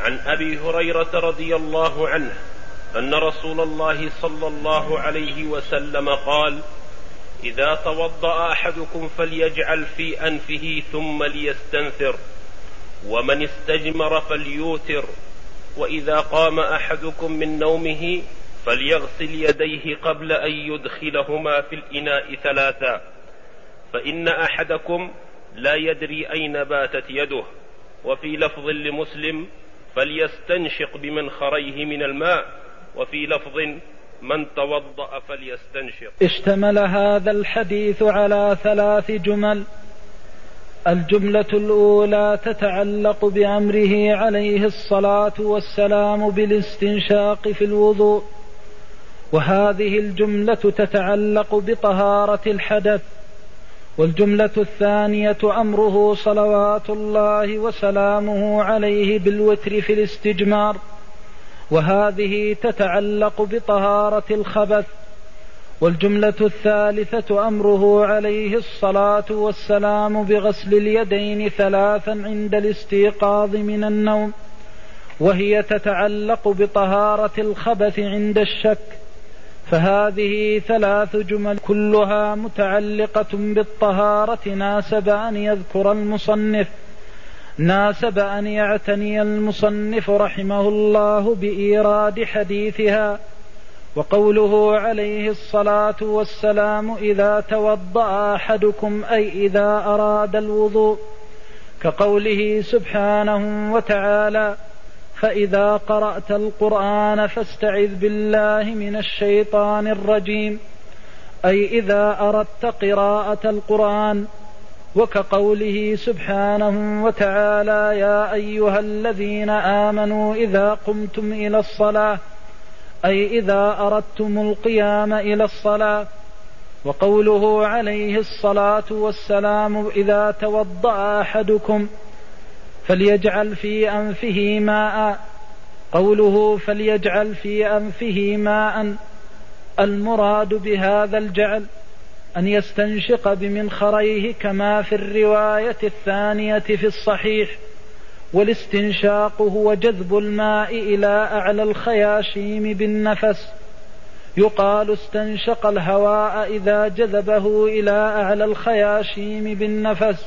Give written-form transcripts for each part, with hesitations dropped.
عن أبي هريرة رضي الله عنه أن رسول الله صلى الله عليه وسلم قال: إذا توضأ أحدكم فليجعل في أنفه ثم ليستنثر، ومن استجمر فليوتر، وإذا قام أحدكم من نومه فليغسل يديه قبل أن يدخلهما في الإناء 3، فإن أحدكم لا يدري أين باتت يده. وفي لفظ لمسلم: فليستنشق بمنخريه من الماء. وفي لفظ: من توضأ فليستنشق. اشتمل هذا الحديث على 3 جمل. الجملة الأولى تتعلق بأمره عليه الصلاة والسلام بالاستنشاق في الوضوء، وهذه الجملة تتعلق بطهارة الحدث. والجملة الثانية أمره صلوات الله وسلامه عليه بالوتر في الاستجمار، وهذه تتعلق بطهارة الخبث. والجملة الثالثة أمره عليه الصلاة والسلام بغسل اليدين 3 عند الاستيقاظ من النوم، وهي تتعلق بطهارة الخبث عند الشك. فهذه 3 جمل كلها متعلقة بالطهارة ناسب أن يعتني المصنف رحمه الله بإيراد حديثها. وقوله عليه الصلاة والسلام: إذا توضأ أحدكم، أي إذا أراد الوضوء، كقوله سبحانه وتعالى: فإذا قرأت القرآن فاستعذ بالله من الشيطان الرجيم، أي إذا أردت قراءة القرآن. وكقوله سبحانه وتعالى: يا أيها الذين آمنوا إذا قمتم إلى الصلاة، أي إذا أردتم القيام إلى الصلاة. وقوله عليه الصلاة والسلام: إذا توضأ أحدكم فليجعل في أنفه ماء. قوله فليجعل في أنفه ماء، المراد بهذا الجعل أن يستنشق بمنخريه كما في الرواية الثانية في الصحيح. والاستنشاق هو جذب الماء إلى أعلى الخياشيم بالنفس. يقال استنشق الهواء إذا جذبه إلى أعلى الخياشيم بالنفس.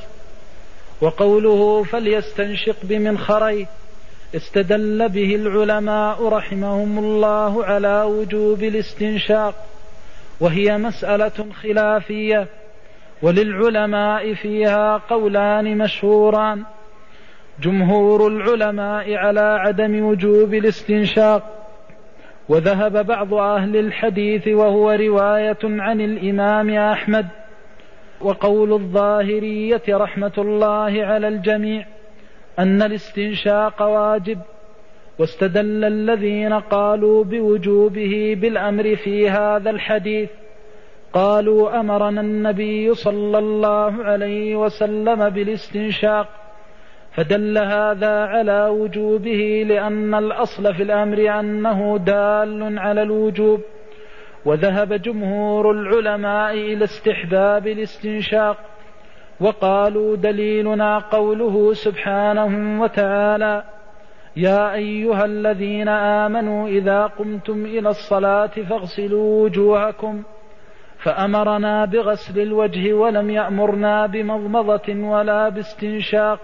وقوله فليستنشق بمنخريه استدل به العلماء رحمهم الله على وجوب الاستنشاق، وهي مسألة خلافية، وللعلماء فيها قولان مشهوران. جمهور العلماء على عدم وجوب الاستنشاق، وذهب بعض أهل الحديث وهو رواية عن الإمام أحمد. وقول الظاهرية رحمة الله على الجميع أن الاستنشاق واجب، واستدل الذين قالوا بوجوبه بالأمر في هذا الحديث. قالوا أمرنا النبي صلى الله عليه وسلم بالاستنشاق، فدل هذا على وجوبه، لأن الأصل في الأمر أنه دال على الوجوب. وذهب جمهور العلماء إلى استحباب الاستنشاق، وقالوا دليلنا قوله سبحانه وتعالى: يا أيها الذين آمنوا إذا قمتم إلى الصلاة فاغسلوا وجوهكم، فأمرنا بغسل الوجه ولم يأمرنا بمضمضة ولا باستنشاق،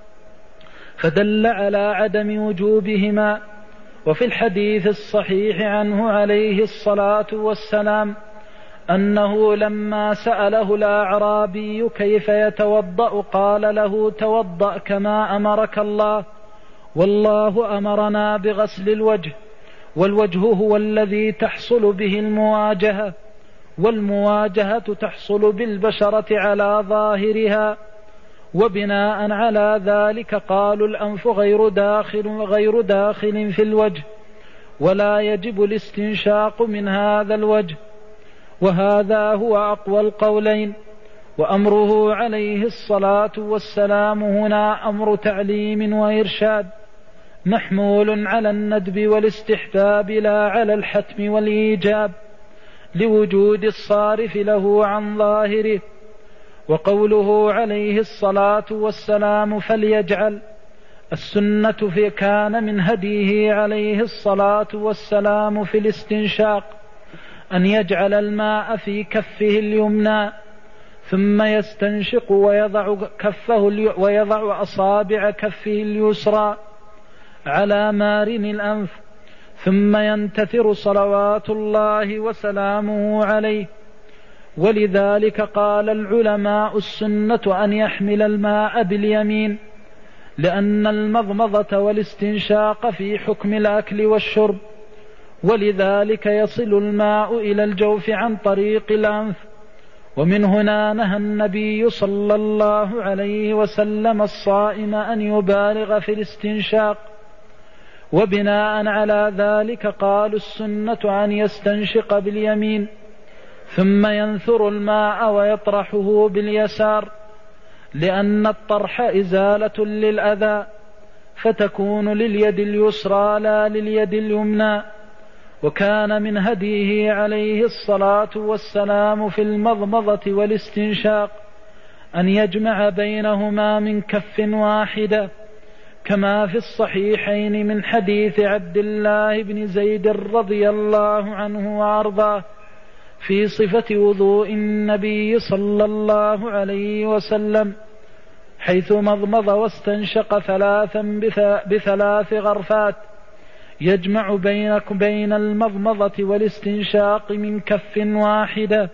فدل على عدم وجوبهما. وفي الحديث الصحيح عنه عليه الصلاة والسلام أنه لما سأله الأعرابي كيف يتوضأ قال له: توضأ كما أمرك الله، والله أمرنا بغسل الوجه، والوجه هو الذي تحصل به المواجهة، والمواجهة تحصل بالبشرة على ظاهرها. وبناء على ذلك قالوا الأنف غير داخل في الوجه، ولا يجب الاستنشاق من هذا الوجه، وهذا هو أقوى القولين. وأمره عليه الصلاة والسلام هنا أمر تعليم وإرشاد، محمول على الندب والاستحباب لا على الحتم والإيجاب، لوجود الصارف له عن ظاهره. وقوله عليه الصلاة والسلام فليجعل، السنة كان من هديه عليه الصلاة والسلام في الاستنشاق أن يجعل الماء في كفه اليمنى ثم يستنشق ويضع أصابع كفه اليسرى على مارن الأنف ثم ينتثر صلوات الله وسلامه عليه. ولذلك قال العلماء السنة أن يحمل الماء باليمين، لأن المضمضة والاستنشاق في حكم الأكل والشرب، ولذلك يصل الماء إلى الجوف عن طريق الأنف. ومن هنا نهى النبي صلى الله عليه وسلم الصائم أن يبالغ في الاستنشاق. وبناء على ذلك قالوا السنة أن يستنشق باليمين ثم ينثر الماء ويطرحه باليسار، لأن الطرح إزالة للأذى، فتكون لليد اليسرى لا لليد اليمنى. وكان من هديه عليه الصلاة والسلام في المضمضة والاستنشاق أن يجمع بينهما من كف واحدة، كما في الصحيحين من حديث عبد الله بن زيد رضي الله عنه وأرضاه في صفة وضوء النبي صلى الله عليه وسلم، حيث مضمض واستنشق ثلاثا بثلاث غرفات، يجمع بين المضمضة والاستنشاق من كف واحدة.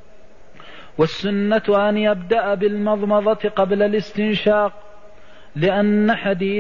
والسنة أن يبدأ بالمضمضة قبل الاستنشاق، لأن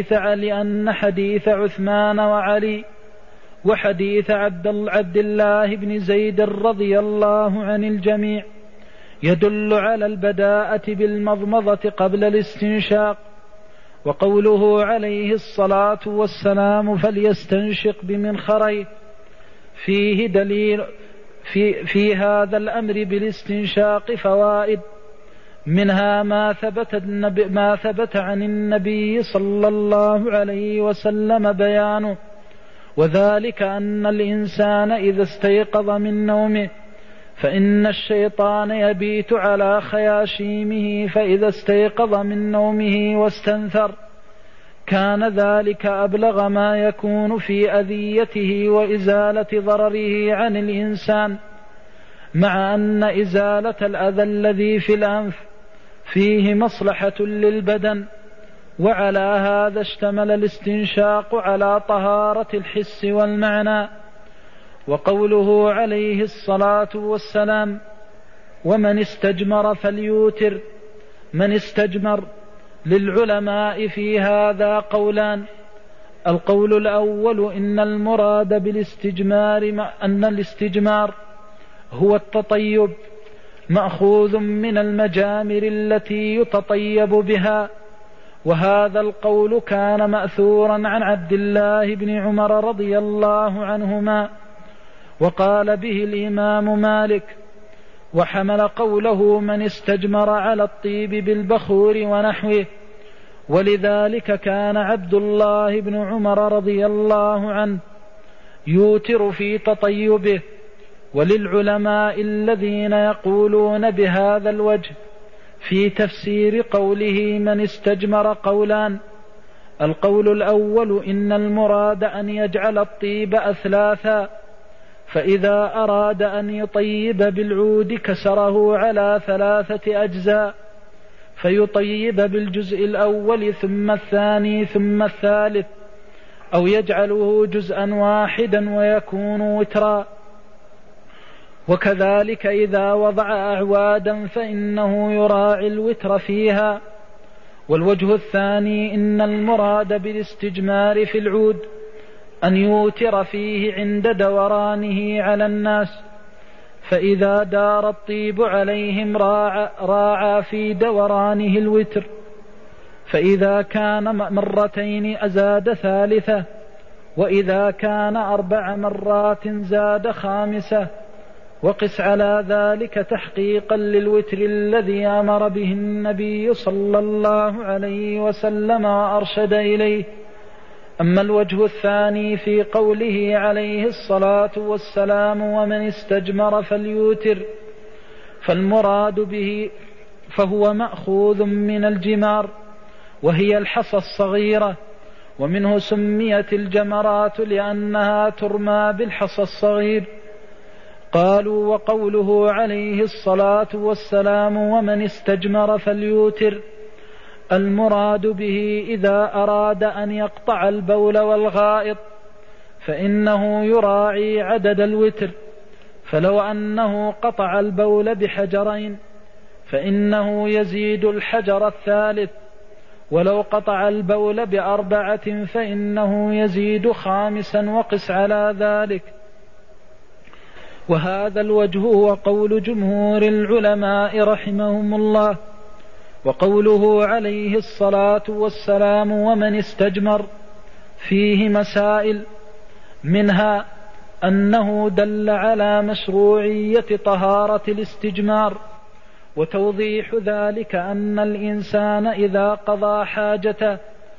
حديث عثمان وعلي وحديث عبد الله بن زيد رضي الله عن الجميع يدل على البداءة بالمضمضة قبل الاستنشاق. وقوله عليه الصلاة والسلام فليستنشق بمنخريه فيه دليل في هذا الأمر بالاستنشاق فوائد، منها ما ثبت عن النبي صلى الله عليه وسلم بيانه، وذلك أن الإنسان إذا استيقظ من نومه فإن الشيطان يبيت على خياشيمه، فإذا استيقظ من نومه واستنثر كان ذلك أبلغ ما يكون في أذيته وإزالة ضرره عن الإنسان، مع أن إزالة الأذى الذي في الأنف فيه مصلحة للبدن. وعلى هذا اشتمل الاستنشاق على طهارة الحس والمعنى. وقوله عليه الصلاة والسلام ومن استجمر فليوتر، من استجمر للعلماء في هذا قولان. القول الأول إن المراد بالاستجمار أن الاستجمار هو التطيب، مأخوذ من المجامر التي يتطيب بها، وهذا القول كان مأثورا عن عبد الله بن عمر رضي الله عنهما، وقال به الإمام مالك، وحمل قوله من استجمر على الطيب بالبخور ونحوه. ولذلك كان عبد الله بن عمر رضي الله عنه يوتر في تطيبه. وللعلماء الذين يقولون بهذا الوجه في تفسير قوله من استجمر قولان. القول الأول إن المراد أن يجعل الطيب أثلاثا، فإذا أراد أن يطيب بالعود كسره على 3 أجزاء، فيطيب بالجزء الأول ثم الثاني ثم الثالث، أو يجعله جزءا واحدا ويكون وترا. وكذلك إذا وضع أعوادا فإنه يراعي الوتر فيها. والوجه الثاني إن المراد بالاستجمار في العود أن يوتر فيه عند دورانه على الناس، فإذا دار الطيب عليهم راعى في دورانه الوتر، فإذا كان 2 أزاد 3، وإذا كان 4 مرات زاد 5. وقس على ذلك تحقيقا للوتر الذي أمر به النبي صلى الله عليه وسلم وأرشد إليه. أما الوجه الثاني في قوله عليه الصلاة والسلام ومن استجمر فليوتر، فالمراد به فهو مأخوذ من الجمار، وهي الحصى الصغيرة، ومنه سميت الجمرات لأنها ترمى بالحصى الصغير. قالوا: وقوله عليه الصلاة والسلام: ومن استجمر فليوتر، المراد به إذا أراد أن يقطع البول والغائط فإنه يراعي عدد الوتر، فلو أنه قطع البول بحجرين فإنه يزيد الحجر الثالث، ولو قطع البول ب4 فإنه يزيد 5 وقس على ذلك. وهذا الوجه هو قول جمهور العلماء رحمهم الله. وقوله عليه الصلاة والسلام: ومن استجمر، فيه مسائل، منها أنه دل على مشروعية طهارة الاستجمار، وتوضيح ذلك أن الإنسان إذا قضى حاجته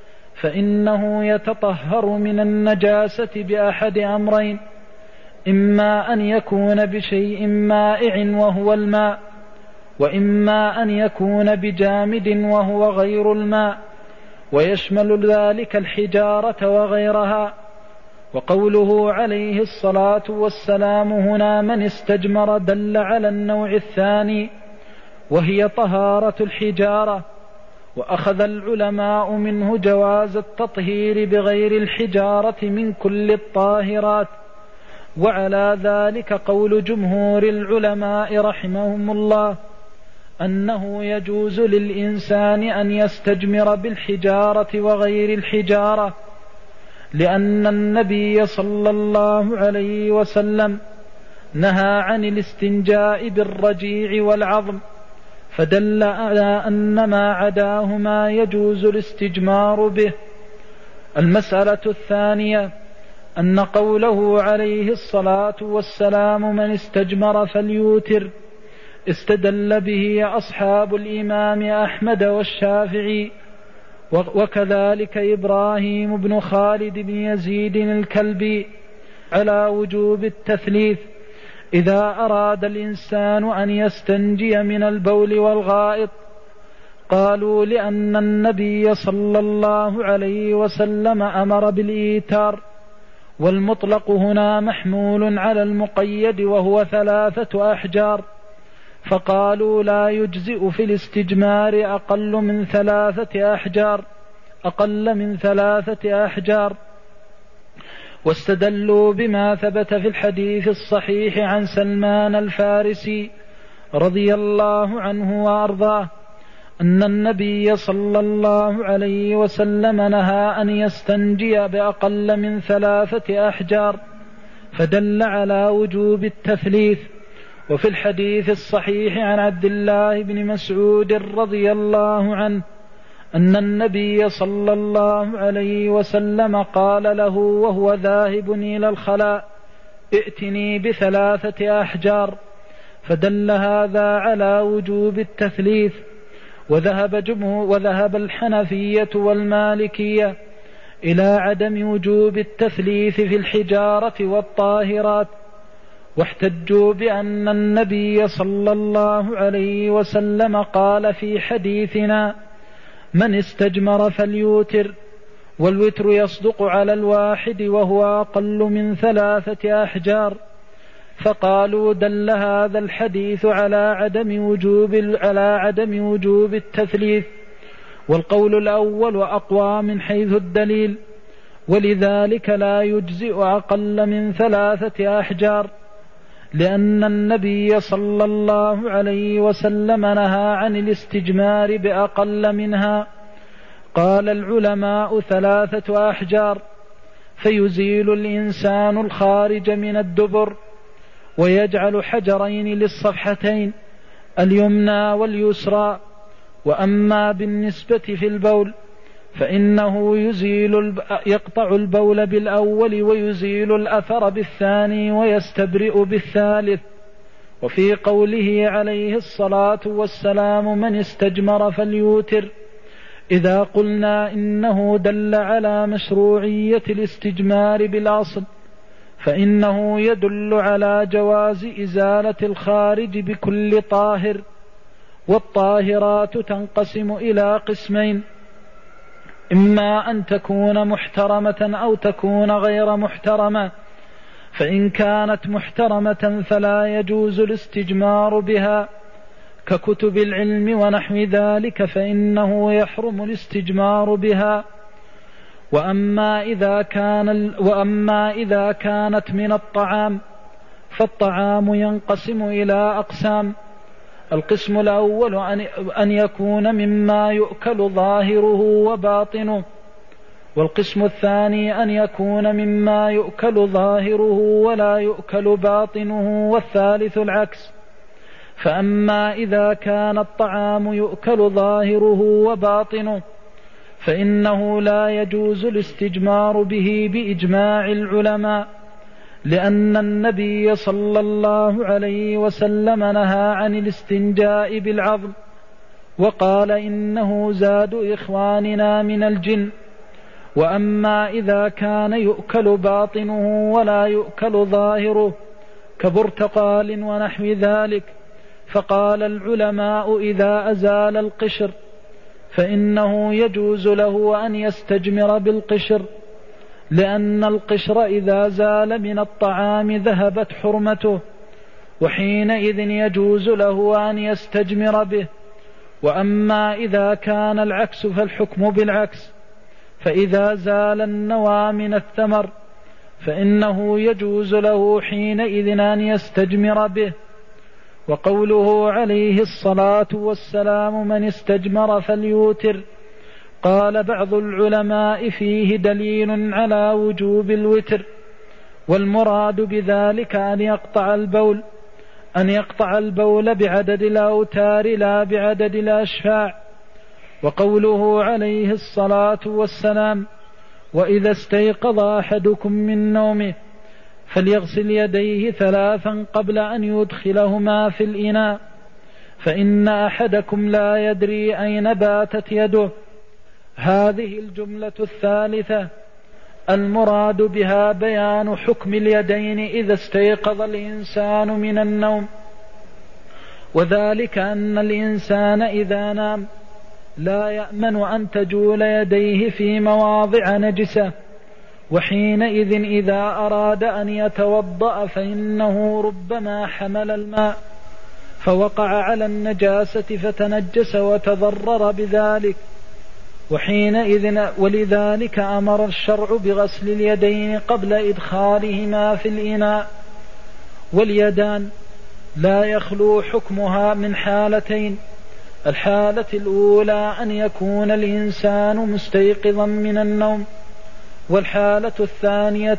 فإنه يتطهر من النجاسة بأحد أمرين: إما أن يكون بشيء مائع وهو الماء، وإما أن يكون بجامد وهو غير الماء، ويشمل ذلك الحجارة وغيرها. وقوله عليه الصلاة والسلام هنا: من استجمر، دل على النوع الثاني وهي طهارة الحجارة. وأخذ العلماء منه جواز التطهير بغير الحجارة من كل الطاهرات، وعلى ذلك قول جمهور العلماء رحمهم الله أنه يجوز للإنسان أن يستجمر بالحجارة وغير الحجارة، لأن النبي صلى الله عليه وسلم نهى عن الاستنجاء بالرجيع والعظم، فدل على أن ما عداهما يجوز الاستجمار به. المسألة الثانية أن قوله عليه الصلاة والسلام: من استجمر فليوتر، استدل به أصحاب الإمام أحمد والشافعي، وكذلك إبراهيم بن خالد بن يزيد الكلبي، على وجوب التثليث إذا أراد الإنسان أن يستنجي من البول والغائط. قالوا: لأن النبي صلى الله عليه وسلم أمر بالإيتار، والمطلق هنا محمول على المقيد وهو 3 أحجار، فقالوا: لا يجزئ في الاستجمار أقل من 3 أحجار. واستدلوا بما ثبت في الحديث الصحيح عن سلمان الفارسي رضي الله عنه وأرضاه أن النبي صلى الله عليه وسلم نهى أن يستنجي بأقل من 3 أحجار، فدل على وجوب التثليث. وفي الحديث الصحيح عن عبد الله بن مسعود رضي الله عنه أن النبي صلى الله عليه وسلم قال له وهو ذاهب إلى الخلاء: ائتني ب3 أحجار، فدل هذا على وجوب التثليث. وذهب الحنفية والمالكية إلى عدم وجوب التثليث في الحجارة والطاهرات، واحتجوا بأن النبي صلى الله عليه وسلم قال في حديثنا: من استجمر فليوتر، والوتر يصدق على الواحد وهو أقل من 3 أحجار، فقالوا: دل هذا الحديث على عدم وجوب التثليث، والقول الأول أقوى من حيث الدليل، ولذلك لا يجزئ أقل من 3 أحجار، لأن النبي صلى الله عليه وسلم نهى عن الاستجمار بأقل منها. قال العلماء: 3 أحجار، فيزيل الإنسان الخارج من الدبر، ويجعل حجرين للصفحتين اليمنى واليسرى. وأما بالنسبة في البول فإنه يقطع البول بالأول ويزيل الأثر بالثاني ويستبرئ بالثالث. وفي قوله عليه الصلاة والسلام: من استجمر فليوتر، إذا قلنا إنه دل على مشروعية الاستجمار بالأصل، فإنه يدل على جواز إزالة الخارج بكل طاهر. والطاهرات تنقسم إلى قسمين: إما أن تكون محترمة أو تكون غير محترمة، فإن كانت محترمة فلا يجوز الاستجمار بها ككتب العلم ونحو ذلك، فإنه يحرم الاستجمار بها. وأما إذا كانت من الطعام فالطعام ينقسم إلى أقسام: القسم الأول أن يكون مما يؤكل ظاهره وباطنه، والقسم الثاني أن يكون مما يؤكل ظاهره ولا يؤكل باطنه، والثالث العكس. فأما إذا كان الطعام يؤكل ظاهره وباطنه فإنه لا يجوز الاستجمار به بإجماع العلماء، لأن النبي صلى الله عليه وسلم نهى عن الاستنجاء بالعظم، وقال إنه زاد إخواننا من الجن. وأما إذا كان يؤكل باطنه ولا يؤكل ظاهره كبرتقال ونحو ذلك، فقال العلماء إذا أزال القشر فإنه يجوز له أن يستجمر بالقشر، لأن القشر إذا زال من الطعام ذهبت حرمته، وحينئذ يجوز له أن يستجمر به. وأما إذا كان العكس فالحكم بالعكس، فإذا زال النوى من الثمر فإنه يجوز له حينئذ أن يستجمر به. وقوله عليه الصلاة والسلام: من استجمر فليوتر، قال بعض العلماء فيه دليل على وجوب الوتر، والمراد بذلك أن يقطع البول بعدد الأوتار لا بعدد الأشفاع. وقوله عليه الصلاة والسلام: وإذا استيقظ أحدكم من نومه فليغسل يديه 3 قبل أن يدخلهما في الإناء، فإن أحدكم لا يدري أين باتت يده. هذه الجملة الثالثة المراد بها بيان حكم اليدين إذا استيقظ الإنسان من النوم، وذلك أن الإنسان إذا نام لا يأمن أن تجول يديه في مواضع نجسة، وحينئذ إذا أراد أن يتوضأ فإنه ربما حمل الماء فوقع على النجاسة فتنجس وتضرر بذلك، ولذلك أمر الشرع بغسل اليدين قبل إدخالهما في الإناء. واليدان لا يخلو حكمها من حالتين: الحالة الأولى أن يكون الإنسان مستيقظا من النوم، والحالة الثانية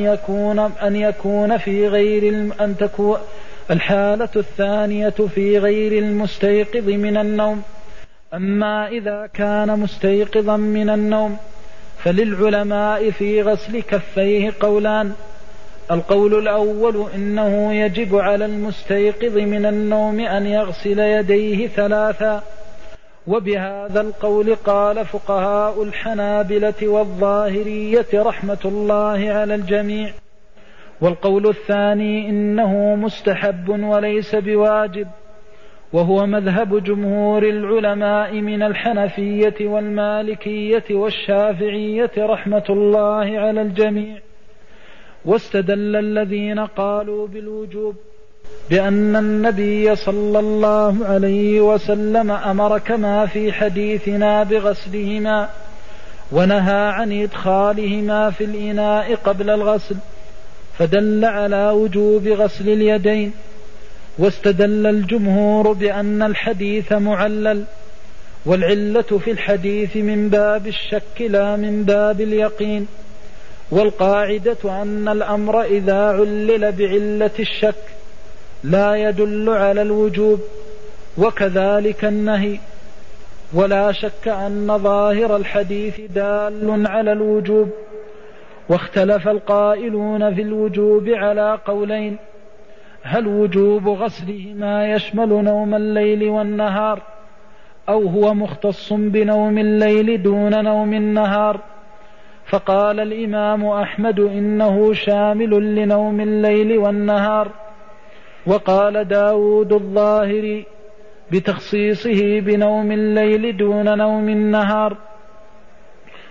الحالة الثانية في غير المستيقظ من النوم. أما إذا كان مستيقظا من النوم فللعلماء في غسل كفيه قولان: القول الأول إنه يجب على المستيقظ من النوم أن يغسل يديه 3، وبهذا القول قال فقهاء الحنابلة والظاهرية رحمة الله على الجميع. والقول الثاني إنه مستحب وليس بواجب، وهو مذهب جمهور العلماء من الحنفية والمالكية والشافعية رحمة الله على الجميع. واستدل الذين قالوا بالوجوب بأن النبي صلى الله عليه وسلم أمر كما في حديثنا بغسلهما، ونهى عن إدخالهما في الإناء قبل الغسل، فدل على وجوب غسل اليدين. واستدل الجمهور بأن الحديث معلل، والعلة في الحديث من باب الشك لا من باب اليقين، والقاعدة أن الأمر إذا علل بعلة الشك لا يدل على الوجوب، وكذلك النهي، ولا شك أن ظاهر الحديث دال على الوجوب. واختلف القائلون في الوجوب على قولين: هل وجوب غسلهما يشمل نوم الليل والنهار، أو هو مختص بنوم الليل دون نوم النهار؟ فقال الإمام أحمد إنه شامل لنوم الليل والنهار، وقال داود الظاهري بتخصيصه بنوم الليل دون نوم النهار.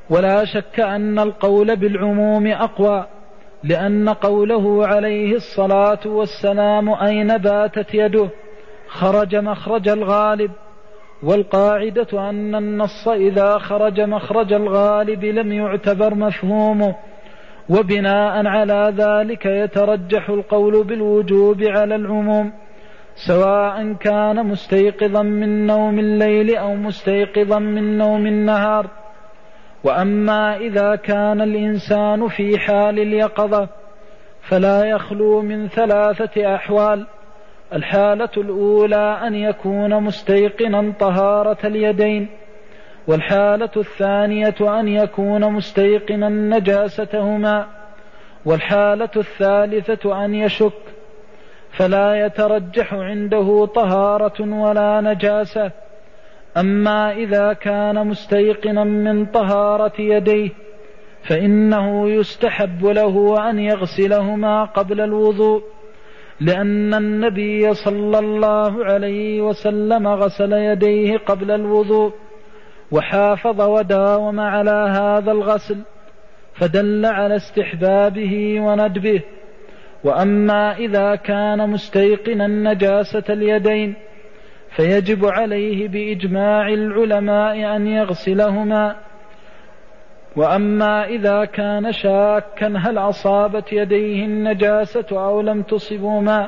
ولا شك أن القول بالعموم أقوى، لأن قوله عليه الصلاة والسلام أين باتت يده خرج مخرج الغالب، والقاعدة أن النص إذا خرج مخرج الغالب لم يعتبر مفهومه، وبناء على ذلك يترجح القول بالوجوب على العموم، سواء كان مستيقظا من نوم الليل أو مستيقظا من نوم النهار. وأما إذا كان الإنسان في حال اليقظة فلا يخلو من 3 أحوال: الحالة الأولى أن يكون مستيقنا طهارة اليدين، والحالة الثانية أن يكون مستيقنا نجاستهما، والحالة الثالثة أن يشك، فلا يترجح عنده طهارة ولا نجاسة. أما إذا كان مستيقنا من طهارة يديه فإنه يستحب له أن يغسلهما قبل الوضوء، لأن النبي صلى الله عليه وسلم غسل يديه قبل الوضوء وحافظ وداوم على هذا الغسل، فدل على استحبابه وندبه. وأما إذا كان مستيقنا نجاسة اليدين فيجب عليه بإجماع العلماء أن يغسلهما. وأما إذا كان شاكا هل أصابت يديه النجاسة أو لم تصبهما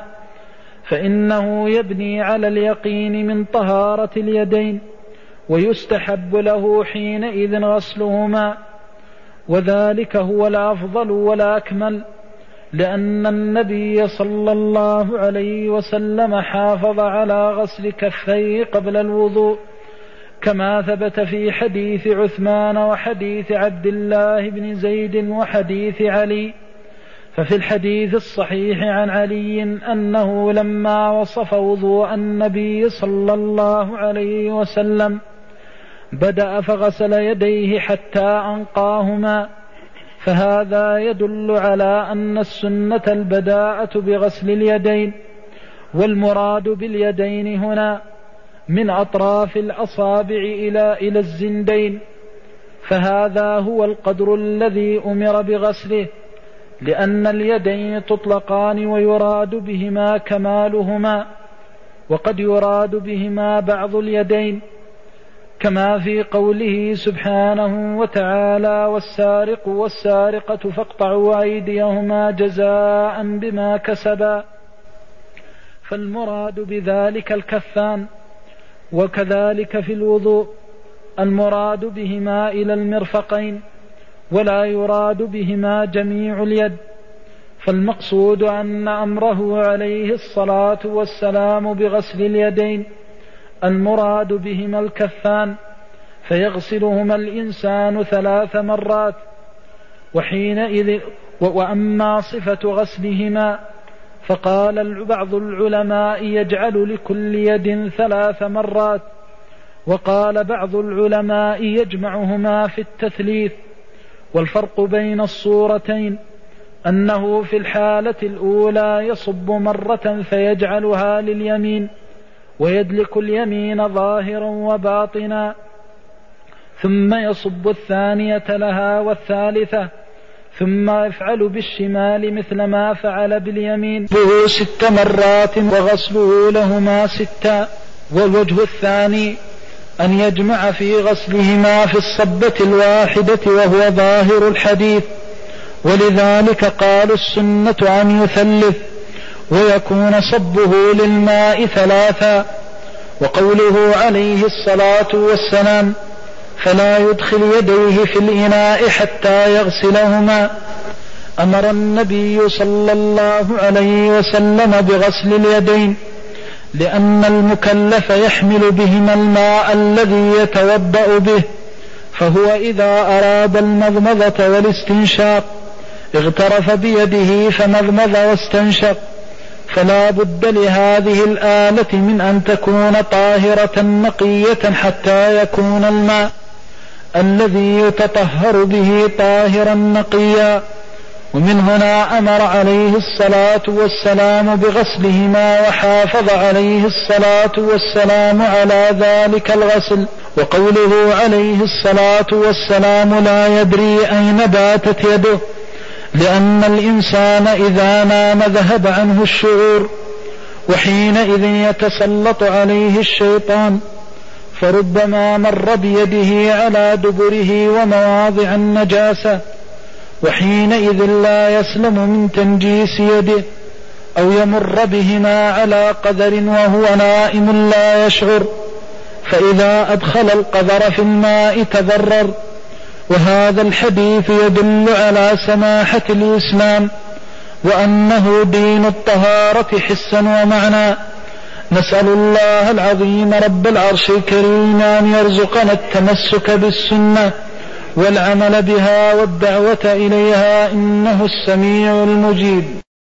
فإنه يبني على اليقين من طهارة اليدين، ويستحب له حينئذ غسلهما، وذلك هو الأفضل والأكمل، لأن النبي صلى الله عليه وسلم حافظ على غسل كفيه قبل الوضوء، كما ثبت في حديث عثمان وحديث عبد الله بن زيد وحديث علي. ففي الحديث الصحيح عن علي أنه لما وصف وضوء النبي صلى الله عليه وسلم بدأ فغسل يديه حتى أنقاهما، فهذا يدل على أن السنة البداءة بغسل اليدين، والمراد باليدين هنا من أطراف الأصابع إلى الزندين، فهذا هو القدر الذي أمر بغسله، لأن اليدين تطلقان ويراد بهما كمالهما، وقد يراد بهما بعض اليدين، كما في قوله سبحانه وتعالى: والسارق والسارقة فاقطعوا أيديهما جزاء بما كسبا، فالمراد بذلك الكفان. وكذلك في الوضوء المراد بهما إلى المرفقين، ولا يراد بهما جميع اليد، فالمقصود أن أمره عليه الصلاة والسلام بغسل اليدين المراد بهما الكفان، فيغسلهما الإنسان 3 مرات. وحينئذ وأما صفة غسلهما فقال بعض العلماء يجعل لكل يد 3 مرات، وقال بعض العلماء يجمعهما في التثليث. والفرق بين الصورتين أنه في الحالة الأولى يصب مرة فيجعلها لليمين ويدلك اليمين ظاهرا وباطنا، ثم يصب الثانية لها والثالثة، ثم يفعل بالشمال مثل ما فعل باليمين 6 مرات وغسله لهما 6. والوجه الثاني أن يجمع في غسلهما في الصبة الواحدة، وهو ظاهر الحديث، ولذلك قالوا السنة أن يثلث ويكون صبه للماء 3. وقوله عليه الصلاة والسلام: فلا يدخل يديه في الإناء حتى يغسلهما، أمر النبي صلى الله عليه وسلم بغسل اليدين، لأن المكلف يحمل بهما الماء الذي يتوضأ به، فهو إذا أراد المضمضة والاستنشاق اغترف بيده فمضمض واستنشق، فلا بد لهذه الآلة من أن تكون طاهرة نقية حتى يكون الماء الذي يتطهر به طاهرا نقيا. ومن هنا أمر عليه الصلاة والسلام بغسلهما، وحافظ عليه الصلاة والسلام على ذلك الغسل. وقوله عليه الصلاة والسلام لا يدري أين باتت يده، لأن الإنسان إذا نام ذهب عنه الشعور، وحينئذ يتسلط عليه الشيطان، فربما مر بيده على دبره ومواضع النجاسة، وحينئذ لا يسلم من تنجيس يده، أو يمر بهما على قدر وهو نائم لا يشعر، فإذا أدخل القدر في الماء تضرر. وهذا الحديث يدل على سماحة الإسلام، وأنه دين الطهارة حسا ومعنى. نسأل الله العظيم رب العرش الكريم أن يرزقنا التمسك بالسنة والعمل بها والدعوة إليها، إنه السميع المجيب.